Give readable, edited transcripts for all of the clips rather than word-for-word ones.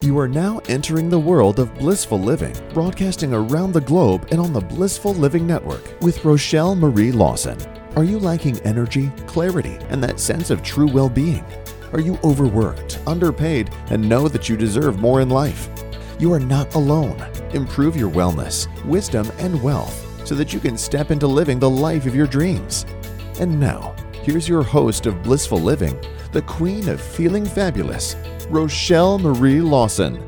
You are now entering the world of blissful living, broadcasting around the globe and on the Blissful Living Network with Rochelle Marie Lawson. Are you lacking energy, clarity, and that sense of true well-being? Are you overworked, underpaid, and know that you deserve more in life? You are not alone. Improve your wellness, wisdom, and wealth so that you can step into living the life of your dreams. And now, here's your host of Blissful Living, the queen of feeling fabulous, Rochelle Marie Lawson.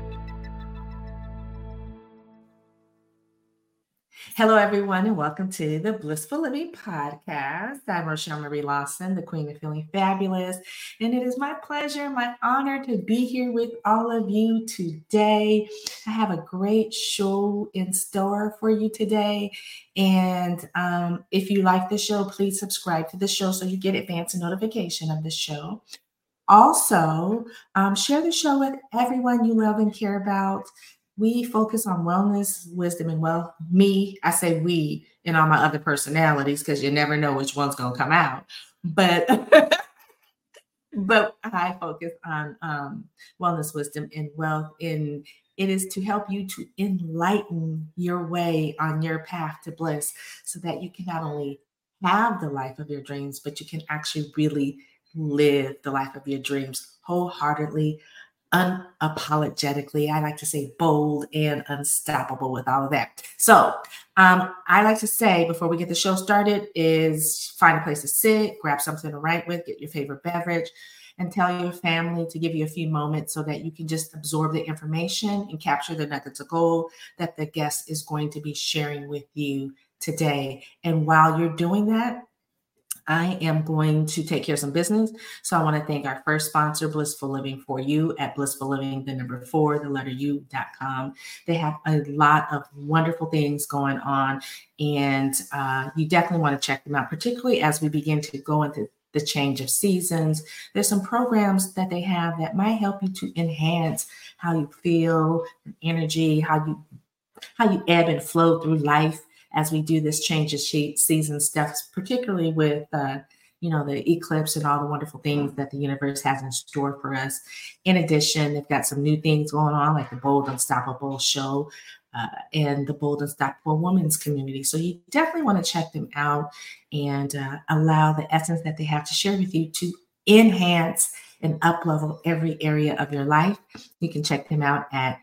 Hello, everyone, and welcome to the Blissful Living Podcast. I'm Rochelle Marie Lawson, the queen of feeling fabulous, and it is my pleasure, my honor to be here with all of you today. I have a great show in store for you today, and if you like the show, please subscribe to the show so you get advance notification of the show. Also, share the show with everyone you love and care about. We focus on wellness, wisdom, and wealth. Me, I say we and all my other personalities because you never know which one's going to come out. But I focus on wellness, wisdom, and wealth. And it is to help you to enlighten your way on your path to bliss so that you can not only have the life of your dreams, but you can actually really live the life of your dreams wholeheartedly, unapologetically. I like to say bold and unstoppable with all of that. So I like to say before we get the show started is find a place to sit, grab something to write with, get your favorite beverage, and tell your family to give you a few moments so that you can just absorb the information and capture the nuggets of gold that the guest is going to be sharing with you today. And while you're doing that, I am going to take care of some business. So I want to thank our first sponsor, Blissful Living for You at Blissful Living, the number 4, the letter U.com. They have a lot of wonderful things going on, and you definitely want to check them out, particularly as we begin to go into the change of seasons. There's some programs that they have that might help you to enhance how you feel, energy, how you ebb and flow through life as we do this change of season stuff, particularly with, the eclipse and all the wonderful things that the universe has in store for us. In addition, they've got some new things going on, like the Bold Unstoppable show and the Bold Unstoppable Women's Community. So you definitely want to check them out and allow the essence that they have to share with you to enhance and up-level every area of your life. You can check them out at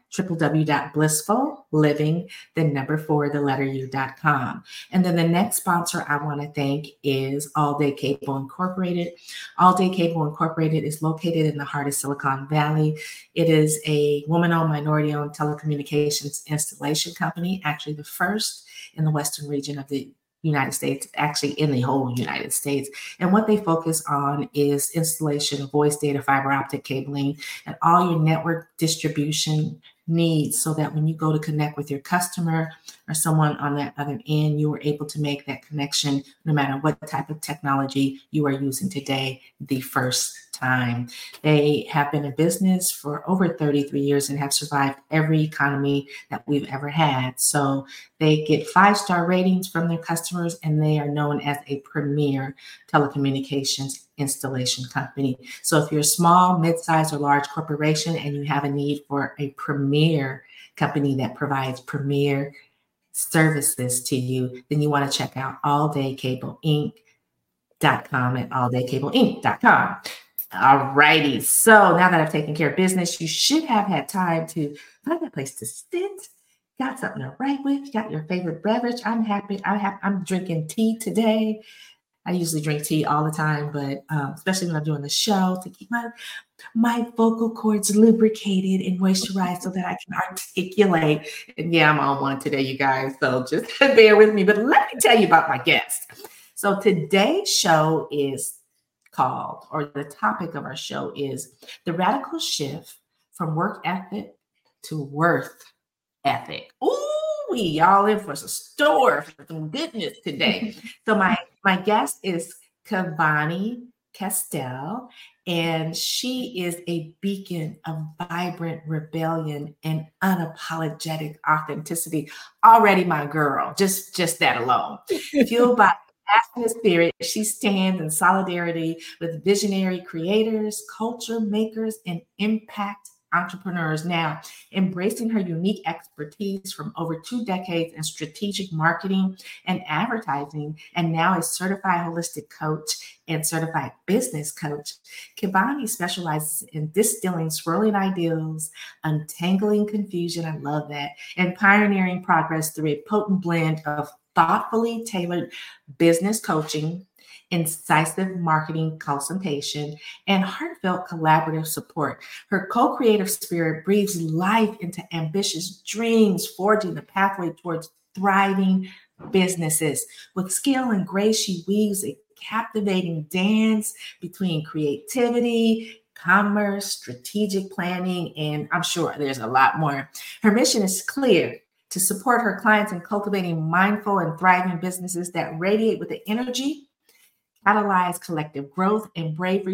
www.blissfulliving, the number 4, the letter U.com. And then the next sponsor I want to thank is All Day Cable Incorporated. All Day Cable Incorporated is located in the heart of Silicon Valley. It is a woman-owned, minority-owned telecommunications installation company, actually the first in the Western region of the United States, actually in the whole United States. And what they focus on is installation of voice, data, fiber optic cabling, and all your network distribution needs so that when you go to connect with your customer or someone on that other end, you are able to make that connection no matter what type of technology you are using today the first time. They have been in business for over 33 years and have survived every economy that we've ever had. So they get 5-star ratings from their customers, and they are known as a premier telecommunications installation company. So if you're a small, mid-sized, or large corporation and you have a need for a premier company that provides premier services to you, then you want to check out alldaykableInc.com at alldaykableInc.com. All righty. So now that I've taken care of business, you should have had time to find a place to sit, got something to write with, got your favorite beverage. I'm happy. I'm drinking tea today. I usually drink tea all the time, but especially when I'm doing the show, to keep my vocal cords lubricated and moisturized so that I can articulate. And yeah, I'm on one today, you guys. So just bear with me. But let me tell you about my guest. So today's show is called, or the topic of our show is the radical shift from work ethic to worth ethic. Ooh, y'all in for some store, for some goodness today. So my guest is Kavani Castell, and she is a beacon of vibrant rebellion and unapologetic authenticity. Already my girl, just that alone. Fueled by passionate spirit, she stands in solidarity with visionary creators, culture makers, and impact entrepreneurs now, embracing her unique expertise from over 2 decades in strategic marketing and advertising, and now a certified holistic coach and certified business coach. Kivani specializes in distilling swirling ideals, untangling confusion, I love that, and pioneering progress through a potent blend of thoughtfully tailored business coaching, incisive marketing consultation, and heartfelt collaborative support. Her co-creative spirit breathes life into ambitious dreams, forging the pathway towards thriving businesses. With skill and grace, she weaves a captivating dance between creativity, commerce, strategic planning, and I'm sure there's a lot more. Her mission is clear: to support her clients in cultivating mindful and thriving businesses that radiate with the energy, catalyze collective growth, and bravely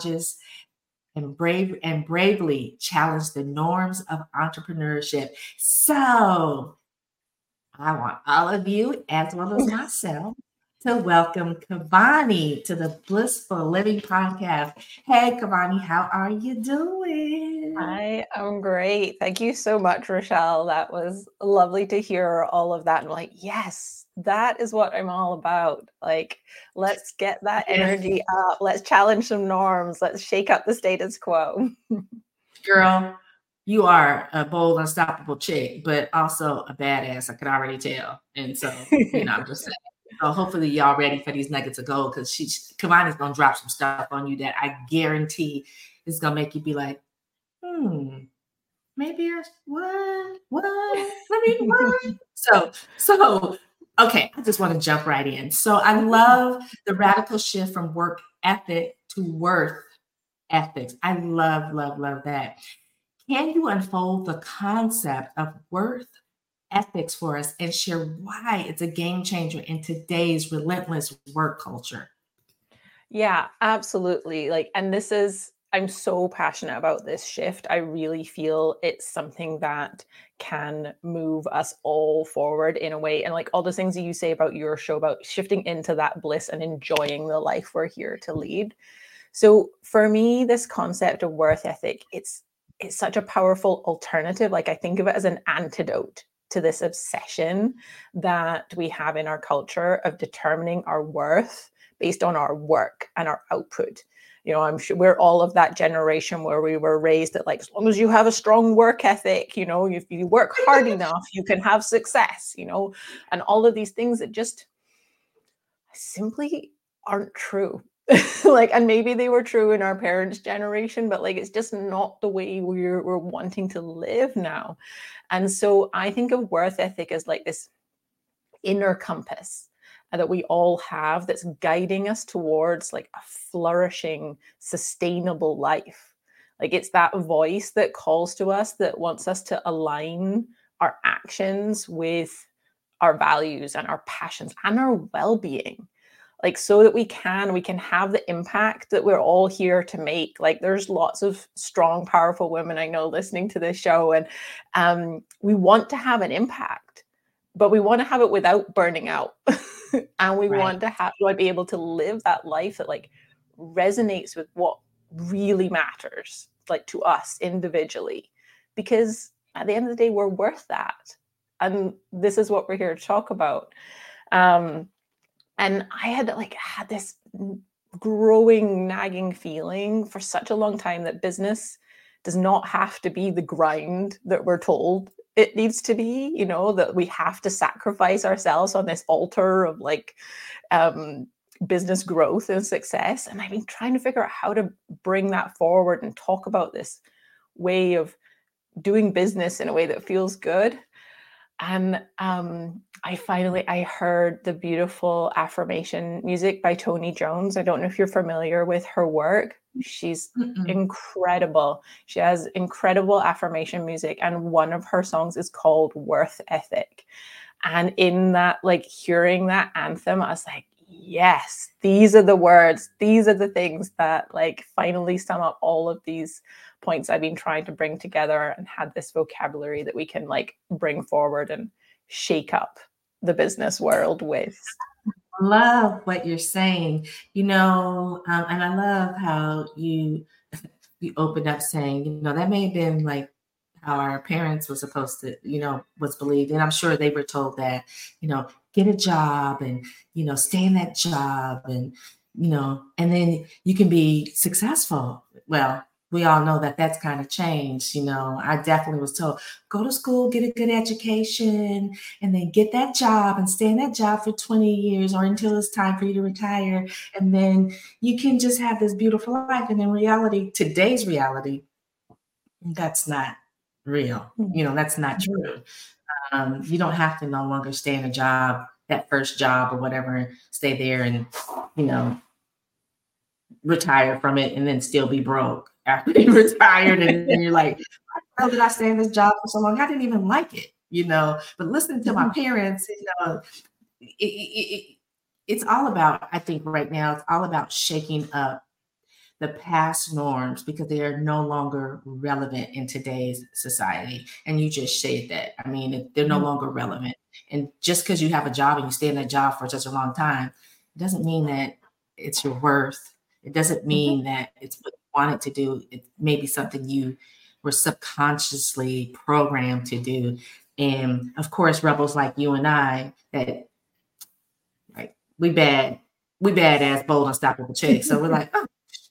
challenge the norms of entrepreneurship. So I want all of you, as well as myself, to welcome Kivani to the Blissful Living Podcast. Hey, Kivani, how are you doing? I am great. Thank you so much, Rochelle. That was lovely to hear all of that. And like, yes, that is what I'm all about. Like, let's get that energy up. Let's challenge some norms. Let's shake up the status quo. Girl, you are a bold, unstoppable chick, but also a badass. I could already tell. And so, I'm just saying. So hopefully y'all ready for these nuggets of gold, because Kivani's gonna drop some stuff on you that I guarantee is gonna make you be like, maybe what? So okay, I just want to jump right in. So I love the radical shift from work ethic to worth ethics. I love that. Can you unfold the concept of worth ethics for us and share why it's a game changer in today's relentless work culture? Yeah, absolutely. I'm so passionate about this shift. I really feel it's something that can move us all forward in a way. And like all the things that you say about your show, about shifting into that bliss and enjoying the life we're here to lead. So for me, this concept of worth ethic, it's such a powerful alternative. Like I think of it as an antidote to this obsession that we have in our culture of determining our worth based on our work and our output. I'm sure we're all of that generation where we were raised that, like, as long as you have a strong work ethic, if you work hard enough, you can have success, and all of these things that just simply aren't true. And maybe they were true in our parents' generation, but like, it's just not the way we're wanting to live now. And so I think of worth ethic as like this inner compass that we all have that's guiding us towards like a flourishing, sustainable life. Like it's that voice that calls to us, that wants us to align our actions with our values and our passions and our well-being. Like so that we can have the impact that we're all here to make. Like there's lots of strong, powerful women I know listening to this show, and we want to have an impact, but we want to have it without burning out. And we want to be able to live that life that like resonates with what really matters, like to us individually, because at the end of the day, we're worth that. And this is what we're here to talk about. And I had this growing, nagging feeling for such a long time that business does not have to be the grind that we're told it needs to be, that we have to sacrifice ourselves on this altar of business growth and success. And I've been trying to figure out how to bring that forward and talk about this way of doing business in a way that feels good. And I heard the beautiful affirmation music by Toni Jones. I don't know if you're familiar with her work. She's incredible. She has incredible affirmation music. And one of her songs is called Worth Ethic. And in that, like hearing that anthem, I was like, yes, these are the words. These are the things that like finally sum up all of these points I've been trying to bring together, and had this vocabulary that we can like bring forward and shake up the business world with. Love what you're saying, and I love how you you opened up saying, that may have been like how our parents were supposed to, was believed. And I'm sure they were told that, get a job and, stay in that job and, and then you can be successful. Well, we all know that that's kind of changed. I definitely was told, go to school, get a good education, and then get that job and stay in that job for 20 years or until it's time for you to retire. And then you can just have this beautiful life. And in reality, today's reality, that's not real. That's not true. You don't have to no longer stay in a job, that first job or whatever, stay there and, retire from it and then still be broke after you retired. And then you're like, how did I stay in this job for so long? I didn't even like it, but listening to my parents, it's all about, I think right now, it's all about shaking up the past norms because they are no longer relevant in today's society. And you just said that. I mean, they're no longer relevant. And just because you have a job and you stay in that job for such a long time, it doesn't mean that it's your worth. It doesn't mean that it's what you wanted to do. It may be something you were subconsciously programmed to do. And of course, rebels like you and I, that like we badass, bold, unstoppable chicks. So we're like, oh,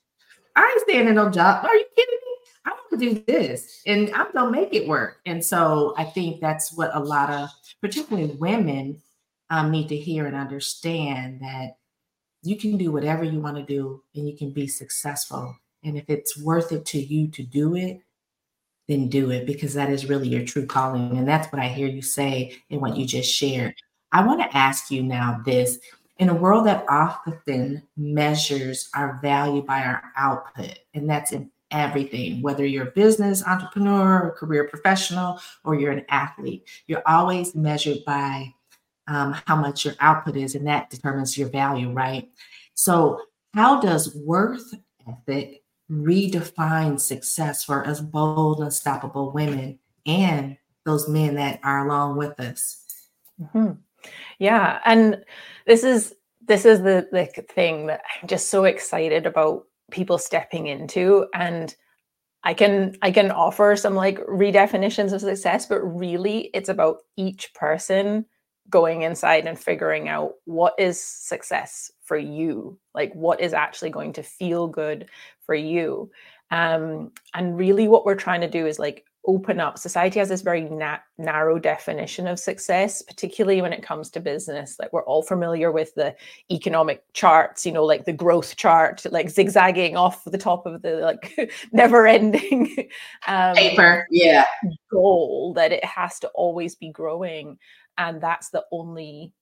I ain't staying in no job. Are you kidding me? I want to do this and I'm going to make it work. And so I think that's what a lot of, particularly women, need to hear and understand, that you can do whatever you want to do and you can be successful. And if it's worth it to you to do it, then do it, because that is really your true calling. And that's what I hear you say in what you just shared. I want to ask you now this. In a world that often measures our value by our output, and that's in everything, whether you're a business entrepreneur, or career professional, or you're an athlete, you're always measured by how much your output is, and that determines your value, right? So how does worth ethic redefine success for us bold, unstoppable women and those men that are along with us? Mm-hmm. Yeah. And this is the thing that I'm just so excited about people stepping into. And I can offer some like redefinitions of success, but really it's about each person going inside and figuring out what is success for you, like what is actually going to feel good for you. And really what we're trying to do is like open up. Society has this very narrow definition of success, particularly when it comes to business. Like we're all familiar with the economic charts, like the growth chart, like zigzagging off the top of the like never ending paper, goal that it has to always be growing. And that's the only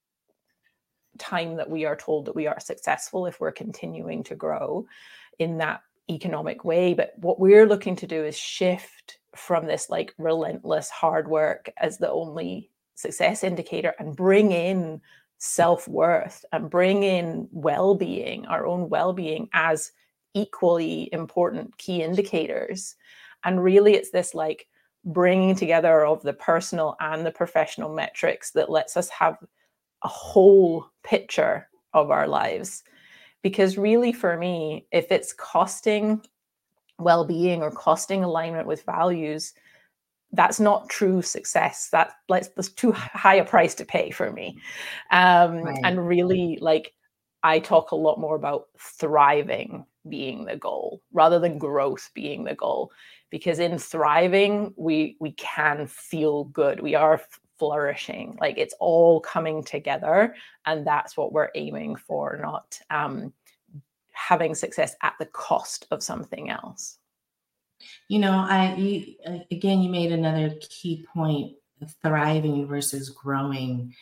time that we are told that we are successful, if we're continuing to grow in that economic way. But what we're looking to do is shift from this like relentless hard work as the only success indicator and bring in self-worth and bring in well-being, our own well-being, as equally important key indicators. And really it's this like bringing together of the personal and the professional metrics that lets us have a whole picture of our lives. Because really for me, if it's costing well-being or costing alignment with values, that's not true success. That's too high a price to pay for me. Right. And really, like, I talk a lot more about thriving being the goal rather than growth being the goal. Because in thriving, we can feel good. We are flourishing. Like it's all coming together. And that's what we're aiming for, not having success at the cost of something else. You made another key point of thriving versus growing.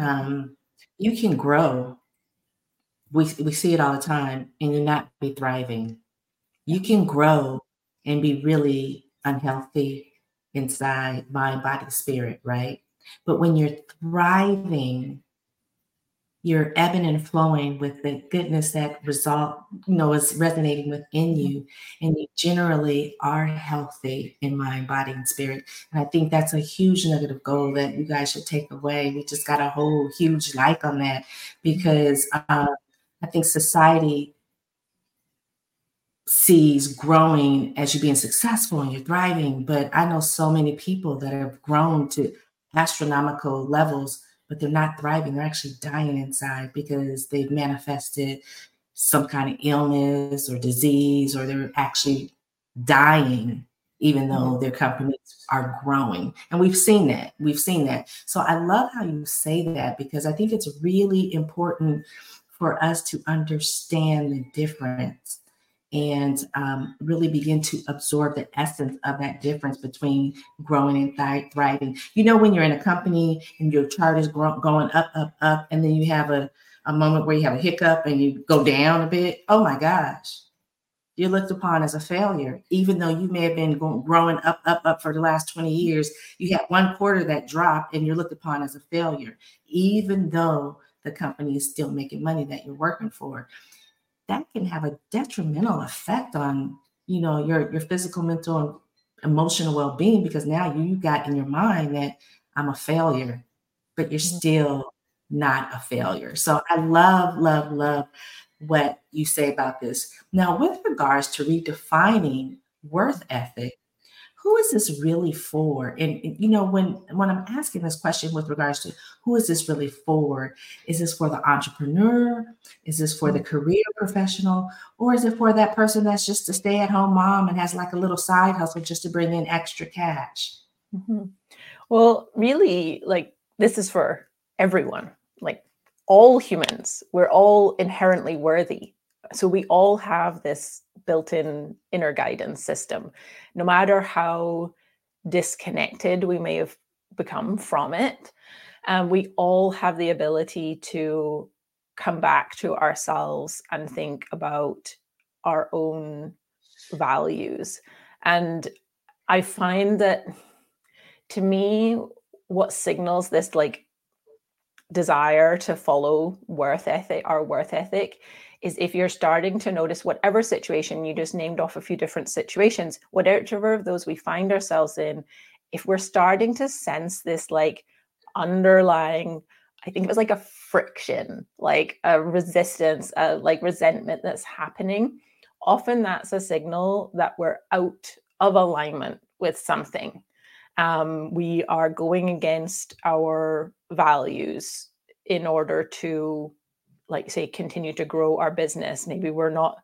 You can grow. We see it all the time, and you not be thriving. You can grow and be really unhealthy inside, mind, body, spirit, right? But when you're thriving, you're ebbing and flowing with the goodness that is resonating within you. And you generally are healthy in mind, body, and spirit. And I think that's a huge nugget of gold that you guys should take away. We just got a whole huge like on that, because I think society sees growing as you being successful and you're thriving. But I know so many people that have grown to astronomical levels, but they're not thriving. They're actually dying inside because they've manifested some kind of illness or disease, or they're actually dying even though their companies are growing. And we've seen that. We've seen that. So I love how you say that, because I think it's really important for us to understand the difference and really begin to absorb the essence of that difference between growing and thriving. You know, when you're in a company and your chart is going up, up, up, and then you have a moment where you have a hiccup and you go down a bit, oh my gosh, you're looked upon as a failure. Even though you may have been growing up, up, up for the last 20 years, you had one quarter that dropped and you're looked upon as a failure, even though the company is still making money that you're working for. That can have a detrimental effect on, you know, your physical, mental, and emotional well-being, because now you got in your mind that I'm a failure, but you're still not a failure. So I love, love, love what you say about this. Now, with regards to redefining worth ethic, who is this really for? And you know, when I'm asking this question with regards to who is this really for, is this for the entrepreneur? Is this for the career professional? Or is it for that person that's just a stay-at-home mom and has like a little side hustle just to bring in extra cash? Mm-hmm. Well, really, like, this is for everyone, like all humans. We're all inherently worthy. So we all have this built-in inner guidance system, no matter how disconnected we may have become from it. We all have the ability to come back to ourselves and think about our own values. And I find that, to me, what signals this like desire to follow our worth ethic, is if you're starting to notice whatever situation you just named off, a few different situations, whatever of those we find ourselves in, if we're starting to sense this like underlying, I think it was like a friction, like a resistance, like resentment that's happening, often that's a signal that we're out of alignment with something. We are going against our values in order to, like, say, continue to grow our business. Maybe we're not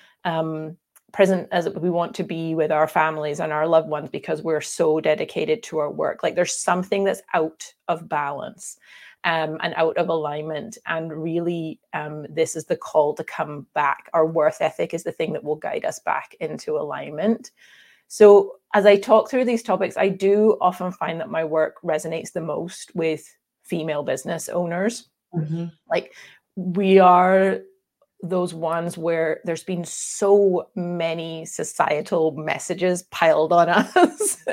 present as we want to be with our families and our loved ones because we're so dedicated to our work. Like, there's something that's out of balance and out of alignment. And really, this is the call to come back. Our worth ethic is the thing that will guide us back into alignment. So as I talk through these topics, I do often find that my work resonates the most with female business owners. Mm-hmm. Like, we are those ones where there's been so many societal messages piled on us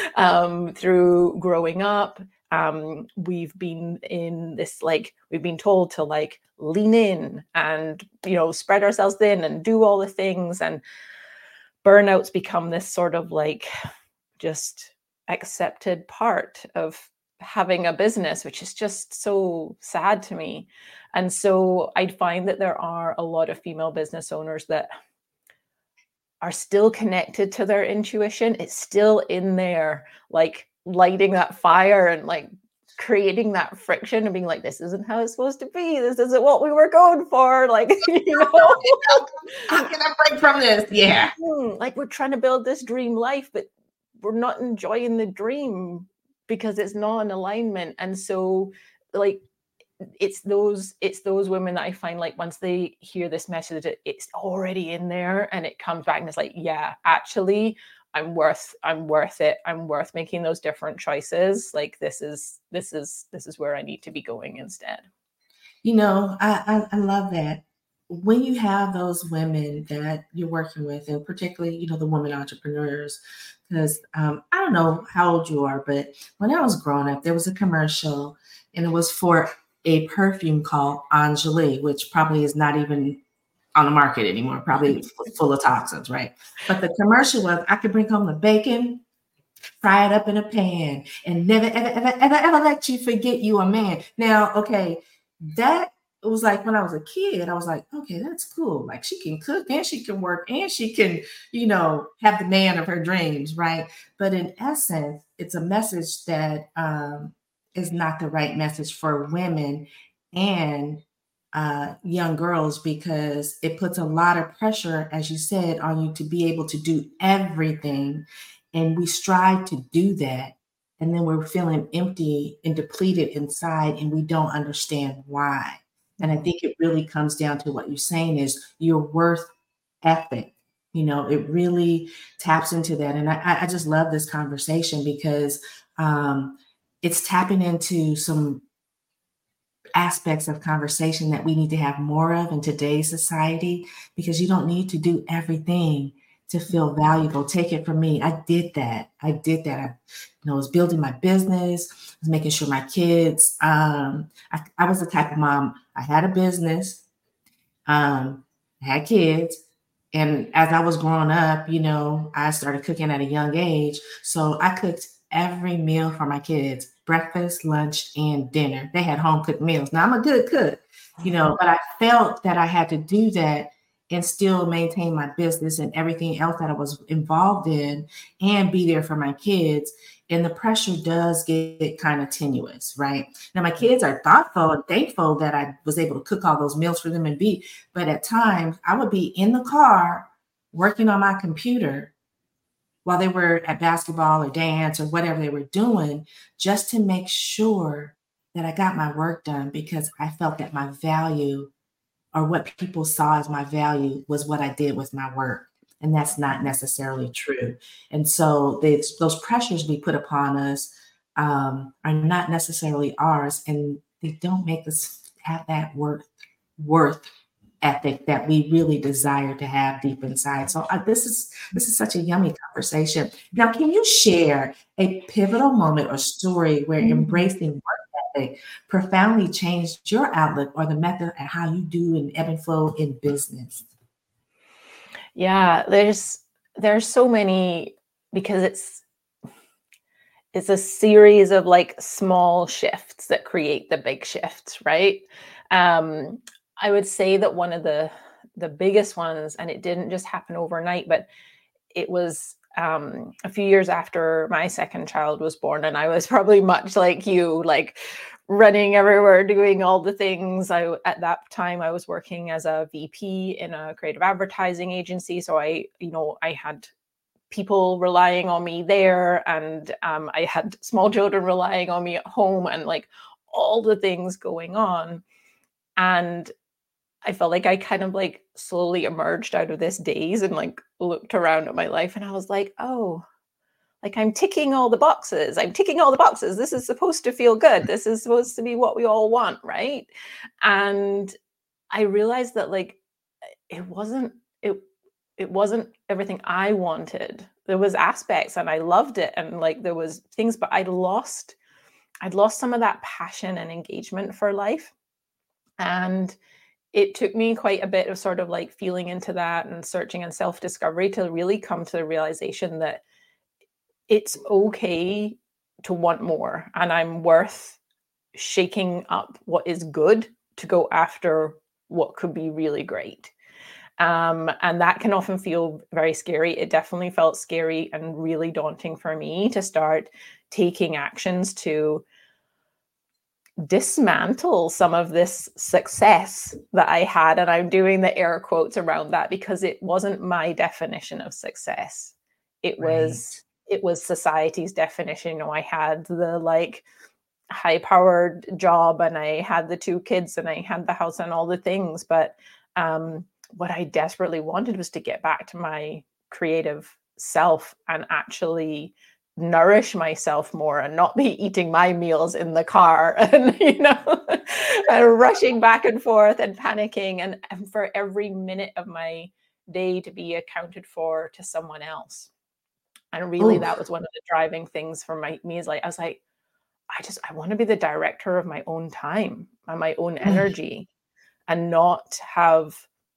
through growing up. We've been in this, like, we've been told to like lean in and, you know, spread ourselves thin and do all the things. And burnout's become this sort of like just accepted part of having a business, which is just so sad to me. And so I find that there are a lot of female business owners that are still connected to their intuition. It's still in there, like lighting that fire and like creating that friction and being like, this isn't how it's supposed to be. This isn't what we were going for. Like, you know, how can I break from this? Yeah. Like, we're trying to build this dream life, but we're not enjoying the dream because it's not in alignment. And so, like, it's those women that I find, like, once they hear this message, it's already in there and it comes back and it's like, yeah, actually, I'm worth it. I'm worth making those different choices. Like, this is where I need to be going instead. You know, I love that. When you have those women that you're working with, and particularly, you know, the women entrepreneurs, because I don't know how old you are, but when I was growing up, there was a commercial and it was for a perfume called Anjali, which probably is not even on the market anymore, probably full of toxins, right? But the commercial was, I could bring home the bacon, fry it up in a pan, and never, ever, ever, ever, ever let you forget you a man. Now, okay, that it was like when I was a kid, I was like, okay, that's cool. Like she can cook and she can work and she can, have the man of her dreams, right? But in essence, it's a message that is not the right message for women and young girls, because it puts a lot of pressure, as you said, on you to be able to do everything. And we strive to do that. And then we're feeling empty and depleted inside, and we don't understand why. And I think it really comes down to what you're saying is your worth ethic. It really taps into that. And I just love this conversation because it's tapping into some aspects of conversation that we need to have more of in today's society, because you don't need to do everything to feel valuable. Take it from me. I did that. I was building my business, I was making sure my kids, I was the type of mom, I had a business, I had kids. And as I was growing up, I started cooking at a young age. So I cooked every meal for my kids, breakfast, lunch, and dinner. They had home cooked meals. Now I'm a good cook, but I felt that I had to do that and still maintain my business and everything else that I was involved in and be there for my kids. And the pressure does get kind of tenuous, right? Now, my kids are thoughtful and thankful that I was able to cook all those meals for them and but at times I would be in the car working on my computer while they were at basketball or dance or whatever they were doing, just to make sure that I got my work done, because I felt that my value, or what people saw as my value, was what I did with my work. And that's not necessarily true. And so those pressures we put upon us are not necessarily ours, and they don't make us have that worth ethic that we really desire to have deep inside. So this is such a yummy conversation. Now, can you share a pivotal moment or story where embracing work ethic profoundly changed your outlook or the method and how you do and ebb and flow in business? Yeah, there's so many, because it's a series of like small shifts that create the big shifts, right? I would say that one of the biggest ones, and it didn't just happen overnight, but it was a few years after my second child was born, and I was probably much like you, like running everywhere, doing all the things. At that time, I was working as a VP in a creative advertising agency. So I had people relying on me there, and I had small children relying on me at home, and like all the things going on. And I felt like I kind of like slowly emerged out of this daze and like looked around at my life, and I was like, oh, like I'm ticking all the boxes. This is supposed to feel good. This is supposed to be what we all want, right? And I realized that like it wasn't everything I wanted. There was aspects and I loved it, and like there was things, but I'd lost some of that passion and engagement for life. And it took me quite a bit of sort of like feeling into that and searching and self-discovery to really come to the realization that it's okay to want more, and I'm worth shaking up what is good to go after what could be really great. And that can often feel very scary. It definitely felt scary and really daunting for me to start taking actions to dismantle some of this success that I had. And I'm doing the air quotes around that because it wasn't my definition of success. It was society's definition. I had the like high-powered job, and I had the 2 kids, and I had the house and all the things. But what I desperately wanted was to get back to my creative self and actually nourish myself more, and not be eating my meals in the car and and rushing back and forth and panicking, and for every minute of my day to be accounted for to someone else. And really that was one of the driving things for me, is like I was like, I want to be the director of my own time and my own energy, and not have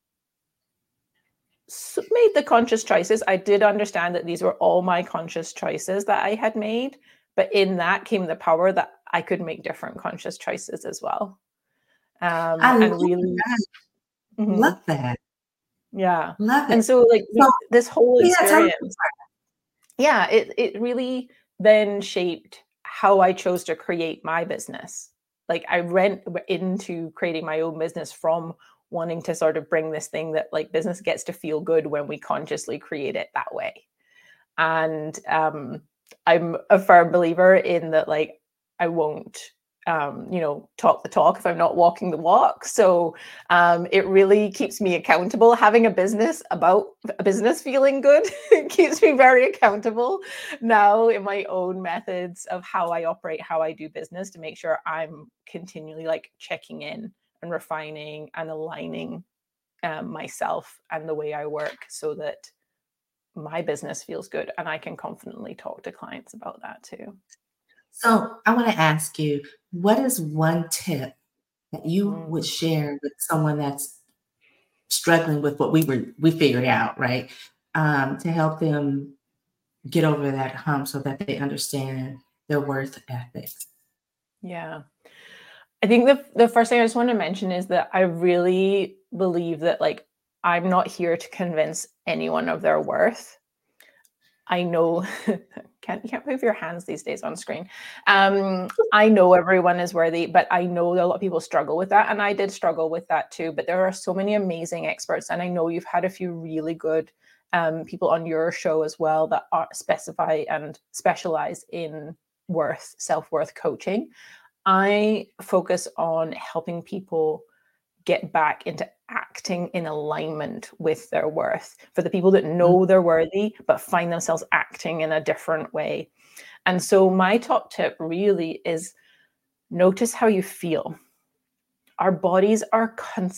made the conscious choices. I did understand that these were all my conscious choices that I had made, but in that came the power that I could make different conscious choices as well. I and love really, that. Mhm. Love that. Yeah. Love it. And so like So, this whole yeah, tell me. experience, yeah, it really then shaped how I chose to create my business. Like I went into creating my own business from wanting to sort of bring this thing that like business gets to feel good when we consciously create it that way. And I'm a firm believer in that, like, I won't, talk the talk if I'm not walking the walk. So it really keeps me accountable. Having a business about a business feeling good keeps me very accountable now in my own methods of how I operate, how I do business, to make sure I'm continually like checking in and refining and aligning myself and the way I work so that my business feels good and I can confidently talk to clients about that too. So I want to ask you, what is one tip that you Mm. would share with someone that's struggling with what we figured out, right? To help them get over that hump so that they understand their worth ethic. Yeah. I think the first thing I just want to mention is that I really believe that like I'm not here to convince anyone of their worth. I know you can't move your hands these days on screen. I know everyone is worthy, but I know a lot of people struggle with that. And I did struggle with that too. But there are so many amazing experts. And I know you've had a few really good people on your show as well that specify and specialize in self-worth coaching. I focus on helping people get back into acting in alignment with their worth, for the people that know they're worthy but find themselves acting in a different way. And so my top tip really is notice how you feel. Our bodies are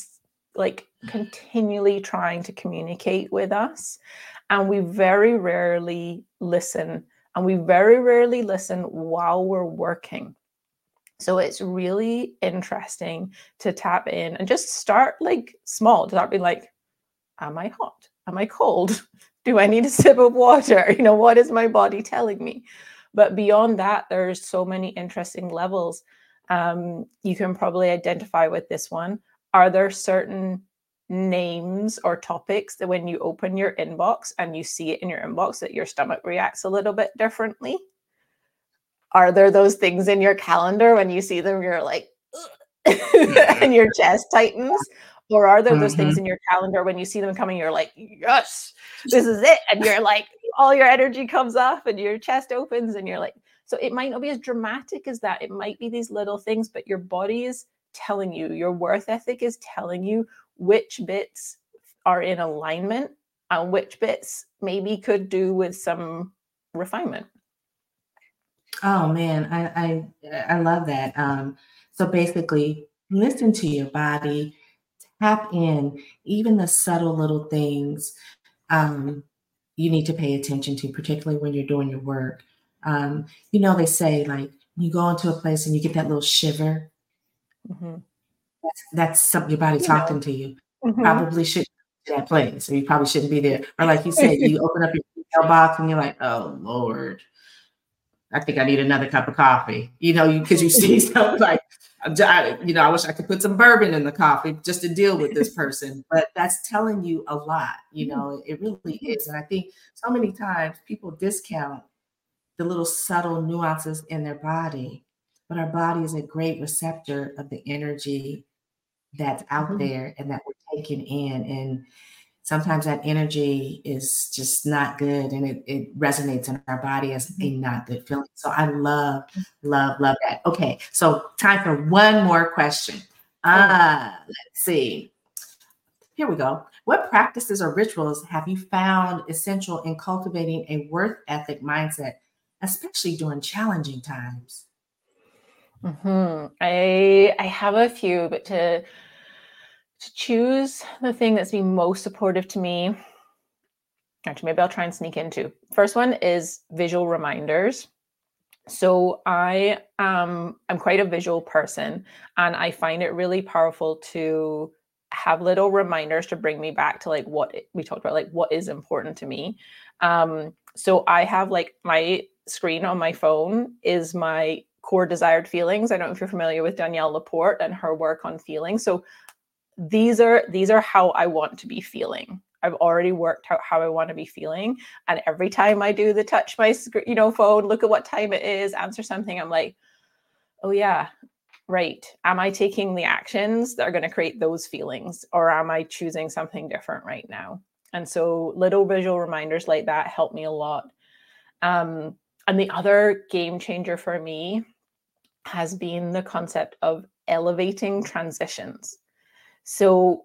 continually trying to communicate with us, and we very rarely listen, and we very rarely listen while we're working. So it's really interesting to tap in and just start like small, to start being like, am I hot? Am I cold? Do I need a sip of water? What is my body telling me? But beyond that, there's so many interesting levels. You can probably identify with this one. Are there certain names or topics that when you open your inbox and you see it in your inbox that your stomach reacts a little bit differently? Are there those things in your calendar when you see them, you're like, and your chest tightens? Or are there those things in your calendar when you see them coming, you're like, yes, this is it. And you're like, all your energy comes up and your chest opens and you're like, so it might not be as dramatic as that. It might be these little things, but your body is telling you, your worth ethic is telling you which bits are in alignment and which bits maybe could do with some refinement. Oh man, I love that. So basically, listen to your body, tap in, even the subtle little things you need to pay attention to, particularly when you're doing your work. They say like you go into a place and you get that little shiver. Mm-hmm. That's something your body talking to you. Mm-hmm. Probably shouldn't be to that place, or you probably shouldn't be there. Or like you said, you open up your email box and you're like, oh Lord, I think I need another cup of coffee, because you see stuff like, I wish I could put some bourbon in the coffee just to deal with this person. But that's telling you a lot, it really is. And I think so many times people discount the little subtle nuances in their body, but our body is a great receptor of the energy that's out there and that we're taking in. And sometimes that energy is just not good and it resonates in our body as a not good feeling. So I love that. Okay, so time for one more question. Let's see. Here we go. What practices or rituals have you found essential in cultivating a worth ethic mindset, especially during challenging times? I have a few, but to choose the thing that's been most supportive to me, actually, maybe I'll try and sneak into. First one is visual reminders. So I'm quite a visual person, and I find it really powerful to have little reminders to bring me back to like what we talked about, like what is important to me. So I have like my screen on my phone is my core desired feelings. I don't know if you're familiar with Danielle Laporte and her work on feelings. So these are how I want to be feeling. I've already worked out how I want to be feeling. And every time I do the touch my phone, look at what time it is, answer something, I'm like, oh yeah, right. Am I taking the actions that are going to create those feelings, or am I choosing something different right now? And so little visual reminders like that help me a lot. And the other game changer for me has been the concept of elevating transitions. So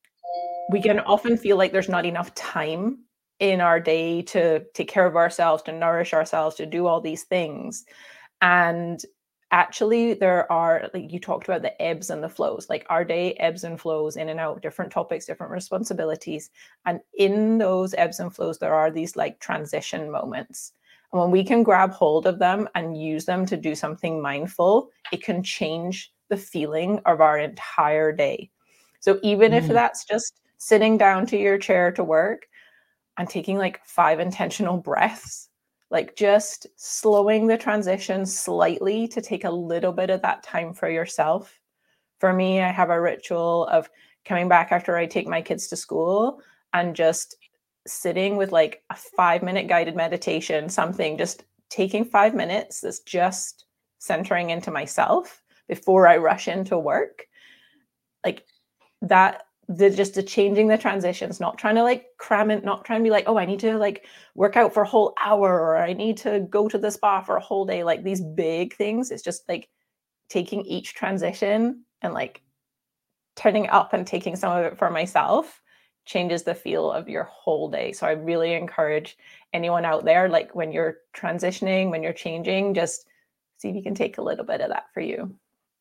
we can often feel like there's not enough time in our day to take care of ourselves, to nourish ourselves, to do all these things. And actually, there are, like you talked about, the ebbs and the flows. Like our day ebbs and flows in and out, different topics, different responsibilities. And in those ebbs and flows, there are these like transition moments. And when we can grab hold of them and use them to do something mindful, it can change the feeling of our entire day. So even if that's just sitting down to your chair to work and taking like 5 intentional breaths, like just slowing the transition slightly to take a little bit of that time for yourself. For me, I have a ritual of coming back after I take my kids to school and just sitting with like a 5-minute guided meditation, something, just taking 5 minutes that's just centering into myself before I rush into work. Like that, the changing the transitions, not trying to like cram it, not trying to be like, oh, I need to like work out for a whole hour, or I need to go to the spa for a whole day, like these big things. It's just like taking each transition and like turning it up and taking some of it for myself changes the feel of your whole day. So I really encourage anyone out there, like when you're transitioning, when you're changing, just see if you can take a little bit of that for you.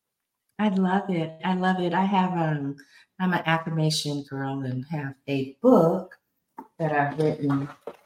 I love it. I love it. I have I'm an affirmation girl and have a book that I've written,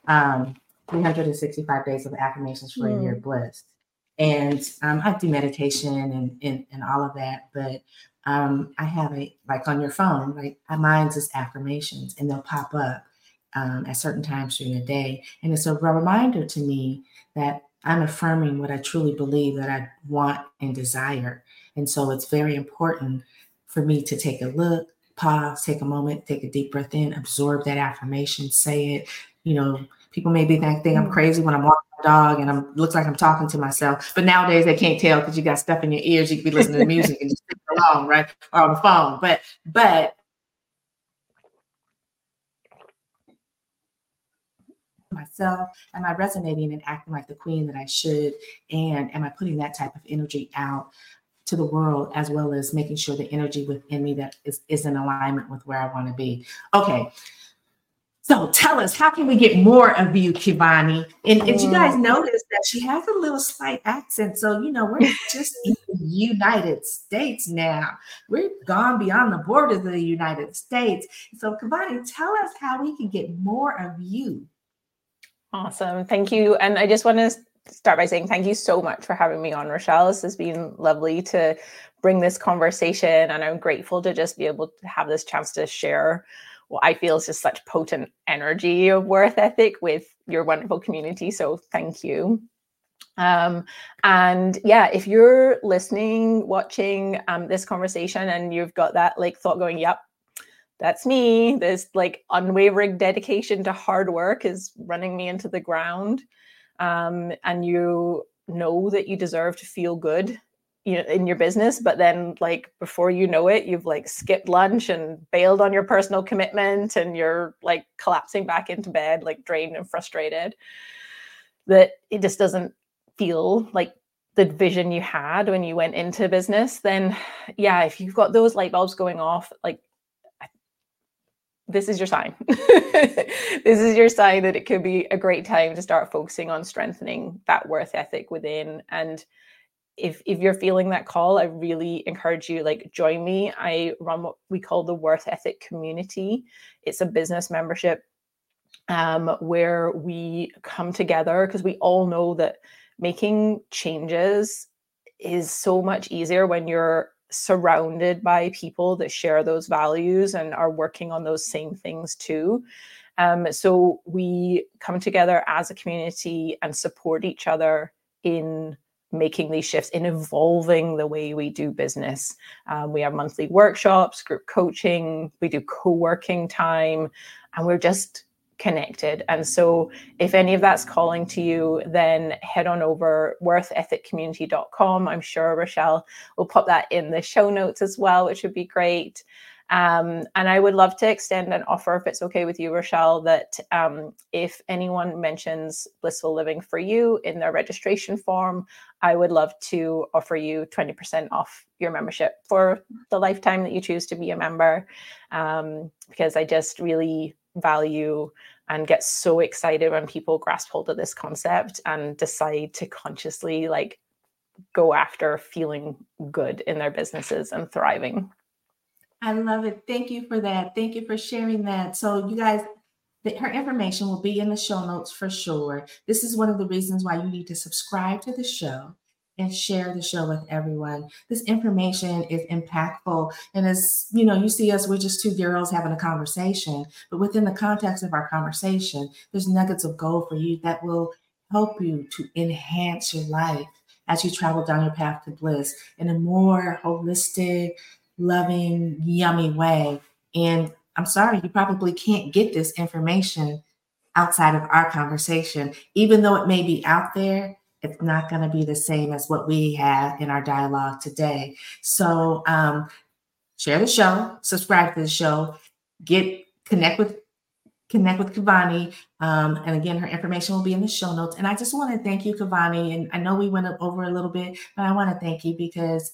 365 Days of Affirmations for a Year Blessed. And I do meditation and all of that, but I have a, like on your phone, like mine's is affirmations, and they'll pop up at certain times during the day. And it's a reminder to me that I'm affirming what I truly believe that I want and desire. And so it's very important for me to take a look, pause, take a moment, take a deep breath in, absorb that affirmation, say it. You know, people may be think I'm crazy when I'm walking my dog and looks like I'm talking to myself. But nowadays they can't tell because you got stuff in your ears. You could be listening to music and just sing along, right? Or on the phone. But myself, am I resonating and acting like the queen that I should? And am I putting that type of energy out to the world, as well as making sure the energy within me that is in alignment with where I want to be? Okay. So tell us, how can we get more of you, Kivani? And you guys notice that she has a little slight accent. So, you know, we're just in the United States now. We've gone beyond the borders of the United States. So Kivani, tell us how we can get more of you. Awesome. Thank you. And I just want to start by saying thank you so much for having me on, Rochelle. This has been lovely to bring this conversation, and I'm grateful to just be able to have this chance to share what I feel is just such potent energy of worth ethic with your wonderful community. So thank you. And yeah, if you're listening, watching this conversation and you've got that like thought going, yep, that's me. This like unwavering dedication to hard work is running me into the ground. And you know that you deserve to feel good, you know, in your business, but then like before you know it, you've like skipped lunch and bailed on your personal commitment, and you're like collapsing back into bed, like drained and frustrated, that it just doesn't feel like the vision you had when you went into business. Then yeah, if you've got those light bulbs going off, like this is your sign. This is your sign that it could be a great time to start focusing on strengthening that worth ethic within. And if you're feeling that call, I really encourage you, like, join me. I run what we call the Worth Ethic Community. It's a business membership where we come together because we all know that making changes is so much easier when you're surrounded by people that share those values and are working on those same things too. So we come together as a community and support each other in making these shifts, in evolving the way we do business. We have monthly workshops, group coaching, we do co-working time, and we're just connected. And so if any of that's calling to you, then head on over worthethiccommunity.com. I'm sure Rochelle will pop that in the show notes as well, which would be great. And I would love to extend an offer, if it's okay with you, Rochelle, that if anyone mentions Blissful Living for You in their registration form, I would love to offer you 20% off your membership for the lifetime that you choose to be a member, because I just really value and get so excited when people grasp hold of this concept and decide to consciously like go after feeling good in their businesses and thriving. I love it. Thank you for that. Thank you for sharing that. So you guys, her information will be in the show notes for sure. This is one of the reasons why you need to subscribe to the show and share the show with everyone. This information is impactful. And as you know, you see us, we're just two girls having a conversation, but within the context of our conversation, there's nuggets of gold for you that will help you to enhance your life as you travel down your path to bliss in a more holistic, loving, yummy way. And I'm sorry, you probably can't get this information outside of our conversation. Even though it may be out there, it's not going to be the same as what we have in our dialogue today. So share the show, subscribe to the show, connect with Kavani. And again, her information will be in the show notes. And I just want to thank you, Kavani. And I know we went over a little bit, but I want to thank you because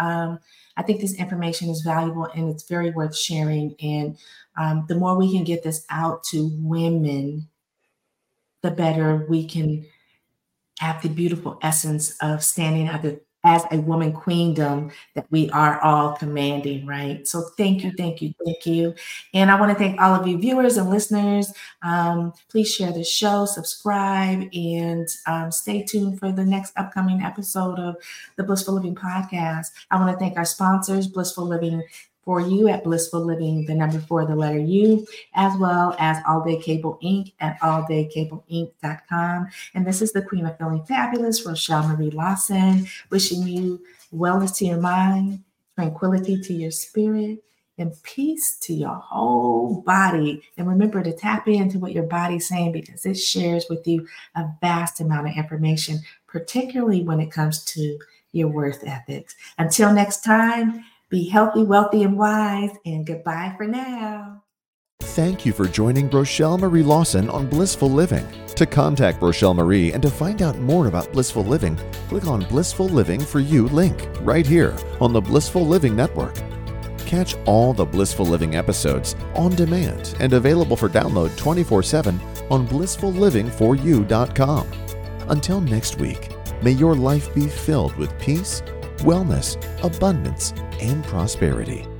I think this information is valuable and it's very worth sharing. And the more we can get this out to women, the better we can have the beautiful essence of standing as a woman queendom that we are all commanding, right? So thank you, thank you, thank you. And I want to thank all of you viewers and listeners. Please share the show, subscribe, and stay tuned for the next upcoming episode of the Blissful Living Podcast. I want to thank our sponsors, Blissful Living for You at Blissful Living, the number 4, the letter U, as well as All Day Cable Inc. at alldaycableinc.com. And this is the Queen of Feeling Fabulous, Rochelle Marie Lawson, wishing you wellness to your mind, tranquility to your spirit, and peace to your whole body. And remember to tap into what your body's saying, because it shares with you a vast amount of information, particularly when it comes to your worth ethics. Until next time, be healthy, wealthy, and wise, and goodbye for now. Thank you for joining Rochelle Marie Lawson on Blissful Living. To contact Rochelle Marie and to find out more about Blissful Living, click on Blissful Living for You link right here on the Blissful Living Network. Catch all the Blissful Living episodes on demand and available for download 24/7 on blissfullivingforyou.com. Until next week, may your life be filled with peace, wellness, abundance, and prosperity.